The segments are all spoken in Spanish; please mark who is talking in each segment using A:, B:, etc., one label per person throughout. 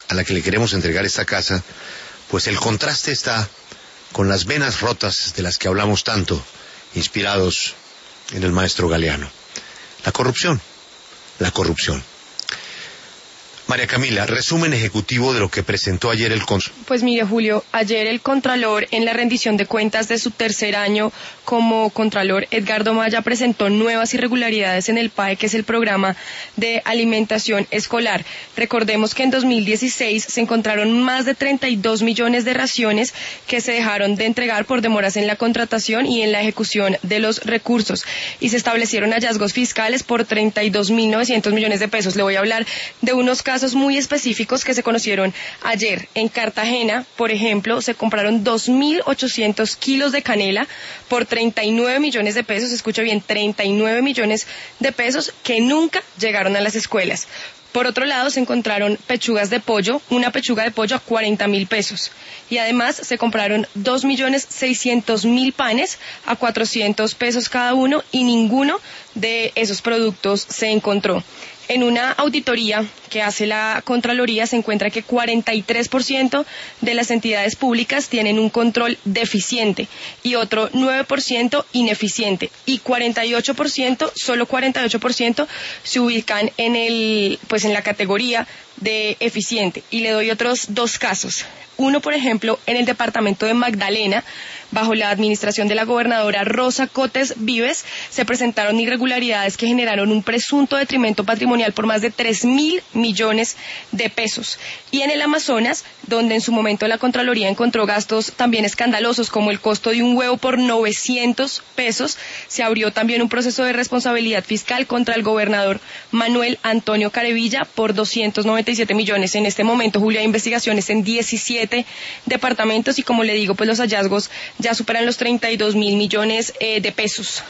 A: a la que le queremos entregar esta casa, pues el contraste está con las venas rotas de las que hablamos tanto, inspirados en el maestro Galeano. La corrupción. María Camila, resumen ejecutivo de lo que presentó ayer el Contralor.
B: Pues mire, Julio, ayer el Contralor, en la rendición de cuentas de su tercer año como Contralor, Edgardo Maya, presentó nuevas irregularidades en el PAE, que es el Programa de Alimentación Escolar. Recordemos que en 2016 se encontraron más de 32 millones de raciones que se dejaron de entregar por demoras en la contratación y en la ejecución de los recursos. Y se establecieron hallazgos fiscales por 32.900 millones de pesos. Le voy a hablar de unos casos muy específicos que se conocieron ayer. En Cartagena, por ejemplo, se compraron 2.800 kilos de canela por 39 millones de pesos, escucha bien, 39 millones de pesos que nunca llegaron a las escuelas. Por otro lado, se encontraron pechugas de pollo, una pechuga de pollo a 40.000 pesos. Y además se compraron 2.600.000 panes a 400 pesos cada uno y ninguno de esos productos se encontró. En una auditoría que hace la Contraloría se encuentra que 43% de las entidades públicas tienen un control deficiente y otro 9% ineficiente y 48%, solo 48% se ubican en la categoría de eficiente. Y le doy otros dos casos. Uno, por ejemplo, en el departamento de Magdalena, bajo la administración de la gobernadora Rosa Cotes Vives, se presentaron irregularidades que generaron un presunto detrimento patrimonial por más de 3.000 millones de pesos. Y en el Amazonas, donde en su momento la Contraloría encontró gastos también escandalosos, como el costo de un huevo por 900 pesos, se abrió también un proceso de responsabilidad fiscal contra el gobernador Manuel Antonio Carevilla por 297 millones. En este momento, Julio, hay investigaciones en 17 departamentos y, como le digo, pues los hallazgos ya superan los 32.000 millones de pesos.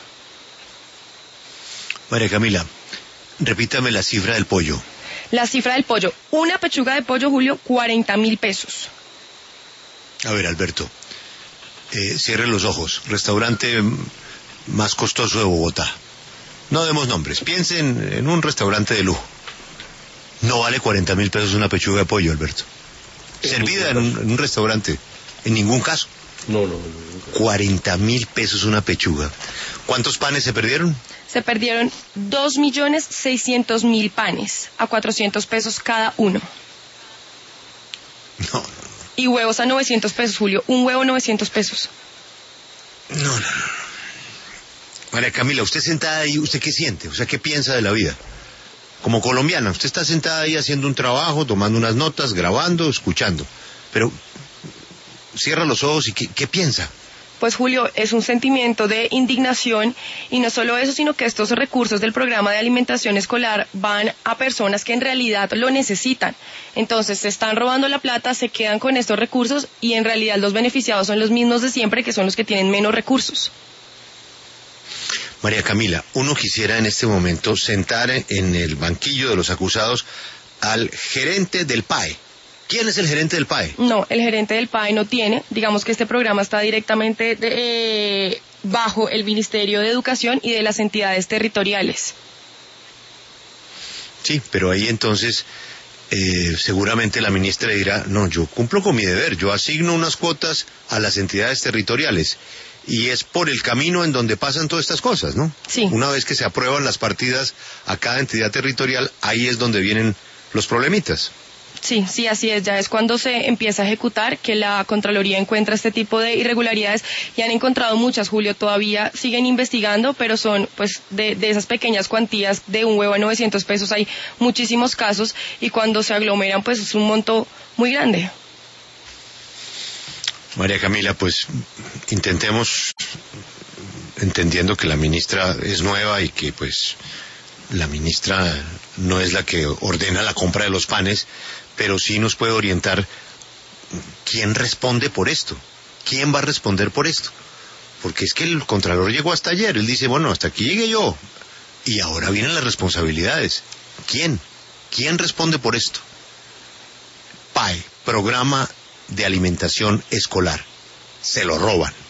A: María Camila, repítame la cifra del pollo.
B: La cifra del pollo, una pechuga de pollo, Julio, 40.000 pesos.
A: A ver, Alberto, cierre los ojos. Restaurante más costoso de Bogotá. No demos nombres, piensen en un restaurante de lujo. No vale 40.000 pesos una pechuga de pollo, Alberto. Servida en un restaurante, en ningún caso.
C: No.
A: 40.000 pesos una pechuga. ¿Cuántos panes se perdieron?
B: Se perdieron 2.600.000 panes a 400 pesos cada uno.
A: No.
B: Y huevos a 900 pesos, Julio. Un huevo 900 pesos.
A: No. María Camila, usted sentada ahí, ¿usted qué siente? O sea, ¿qué piensa de la vida? Como colombiana, usted está sentada ahí haciendo un trabajo, tomando unas notas, grabando, escuchando. Pero cierra los ojos y ¿qué piensa?
B: Pues, Julio, es un sentimiento de indignación, y no solo eso, sino que estos recursos del programa de alimentación escolar van a personas que en realidad lo necesitan. Entonces se están robando la plata, se quedan con estos recursos y en realidad los beneficiados son los mismos de siempre, que son los que tienen menos recursos.
A: María Camila, uno quisiera en este momento sentar en el banquillo de los acusados al gerente del PAE. ¿Quién es el gerente del PAE?
B: No, el gerente del PAE no tiene. Digamos que este programa está directamente bajo el Ministerio de Educación y de las entidades territoriales.
A: Sí, pero ahí entonces seguramente la ministra dirá, no, yo cumplo con mi deber, yo asigno unas cuotas a las entidades territoriales. Y es por el camino en donde pasan todas estas cosas, ¿no?
B: Sí.
A: Una vez que se aprueban las partidas a cada entidad territorial, ahí es donde vienen los problemitas.
B: Sí, así es. Ya es cuando se empieza a ejecutar que la Contraloría encuentra este tipo de irregularidades, y han encontrado muchas, Julio. Todavía siguen investigando, pero son pues de esas pequeñas cuantías de un huevo a 900 pesos. Hay muchísimos casos y cuando se aglomeran pues es un monto muy grande.
A: María Camila, pues intentemos, entendiendo que la ministra es nueva y que pues la ministra no es la que ordena la compra de los panes, pero sí nos puede orientar quién responde por esto, quién va a responder por esto, porque es que el Contralor llegó hasta ayer, él dice, bueno, hasta aquí llegué yo, y ahora vienen las responsabilidades. ¿Quién responde por esto? PAE, Programa de Alimentación Escolar. Se lo roban.